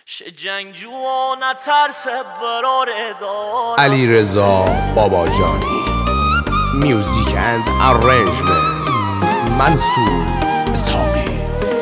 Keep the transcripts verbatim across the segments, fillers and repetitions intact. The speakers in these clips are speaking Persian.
شه جنگجو و نترسه براره دار. علیرضا باباجانی. میوزیک اند ارنجمنت منصور اسحاقی.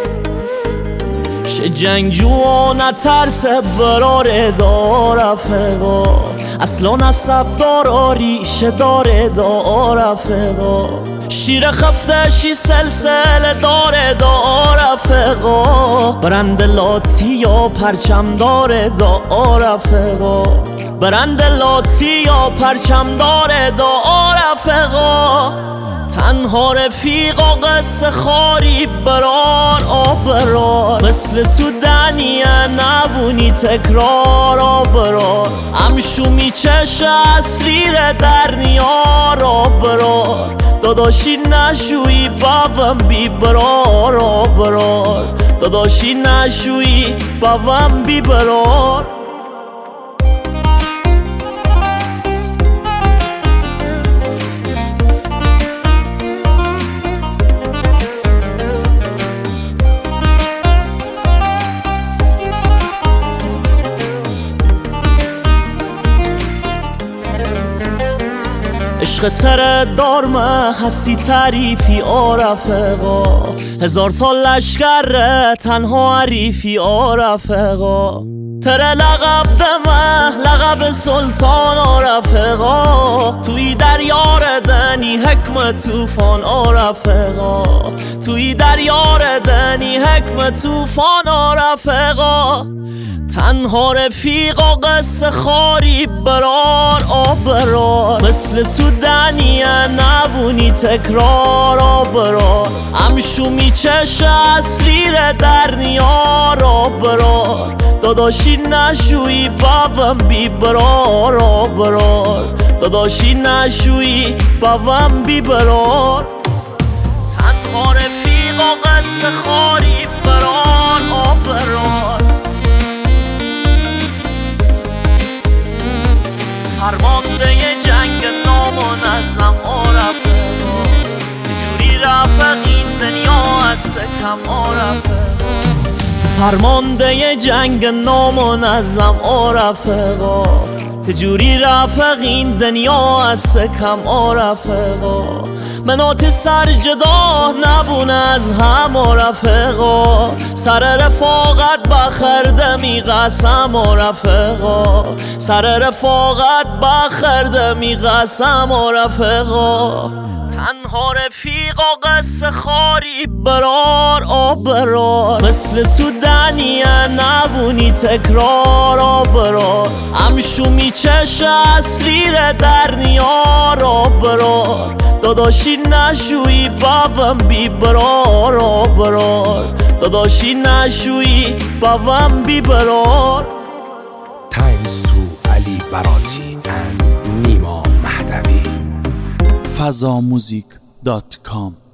شه جنگجو و نترسه براره دار رفقا، اصلا نسب دارا ریشه داره دار رفقا. شیر خفتشی سلسله داره دار رفقا، برند لاتی یا پرچم داره دار رفقا، برند لاتی یا پرچم داره دار رفقا. تنها رفیقا قصه خاری برار آبرار، مثل تو دنیه نبونی تکرار آبرار. امشو میچشه اسریر در نیار آبرار، داداشی نشوی بابم بی برار آبرار، داداشی نشوی بابم بی برار. عشق تره دارمه هستی تعریفی آرفقا، هزار تا لشکره تنها عریفی آرفقا. تره لقب دمه لقب سلطان آرفقا، توی دریار دنی حکم توفان آرفقا، توی دریار دنی حکم توفان آرفقا. تنها رفیقا قصه خاری برار آبرار، مثل تو دنیه نبونی تکرار آبرار. امشو میچشه اسریر در نیار آبرار، داداشی نشوی بابم بی برار آبرار، داداشی نشوی بابم بی برار. تنها رفیقا قصه خاری برار آبرار، فرمانده جنگ نامنظم آرفقا، چجوری رفق این دنیا از سکم آرفقا. فرمانده جنگ نامنظم آرفقا، چجوری رفق این دنیا از سکم آرفقا. منات سر جدا نبونه از هم آرفقا، سر رفاقت بخردمی قسم آرفقا، سر رفاقت بخردمی قسم آرفقا. تنها رفیقا قصه خاری برار آبرار، مثل تو دنیه نبونی تکرار آبرار. امشو میچشه اسریر در نیار آبرار، داداشی نشوی بابم بی برار آبرار، داداشی نشوی بابم بی برار. تایمز تو علی براتی اند نیما مهدوی. فضاموزیک دات کام